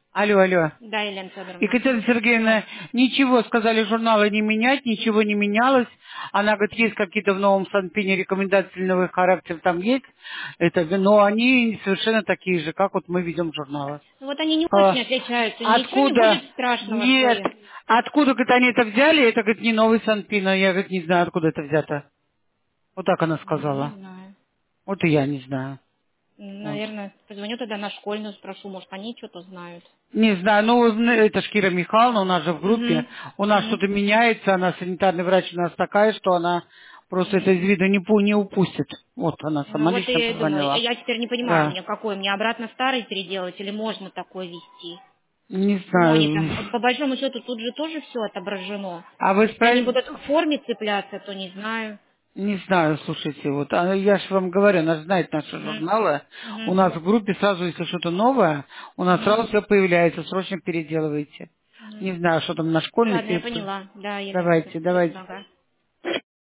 Алло, алло. Да, Елена Федоровна. Екатерина Сергеевна, ничего, сказали, журналы не менять, ничего не менялось. Она говорит, есть какие-то в новом Санпине рекомендательного характера, там есть, это, но они совершенно такие же, как вот мы ведем журналы. Ну, вот они не А, очень отличаются, ничего не откуда? будет страшного, что Нет. ли. Откуда, говорит, они это взяли? Это, говорит, не новый Санпин. А я, говорит, не знаю, откуда это взято. Вот так она Не сказала. знаю. Вот и я не знаю. Вот. Наверное, позвоню тогда на школьную, спрошу, может, они что-то знают. Не знаю, ну, это ж Кира Михайловна, у нас же в группе, Угу. у нас Угу. что-то меняется, она санитарный врач у нас такая, что она просто это из виду не упустит. Вот она Ну сама вот лично и думаю, позвонила. я теперь не понимаю, Да. мне какой, мне обратно старый переделать или можно такое вести? Не Ну, они там, знаю. по большому счету, тут же тоже все отображено. А вы Если они справились? будут к форме цепляться, то не знаю. Не знаю, слушайте, вот, я же вам говорю, она же знает наши Угу. журналы. У Угу. нас в группе сразу, если что-то новое, у нас Угу. сразу все появляется, срочно переделывайте. Угу. Не знаю, что там на школьных Ладно, я есть. поняла. Да, Елена Давайте, Федоровна, спасибо. давайте. Ага.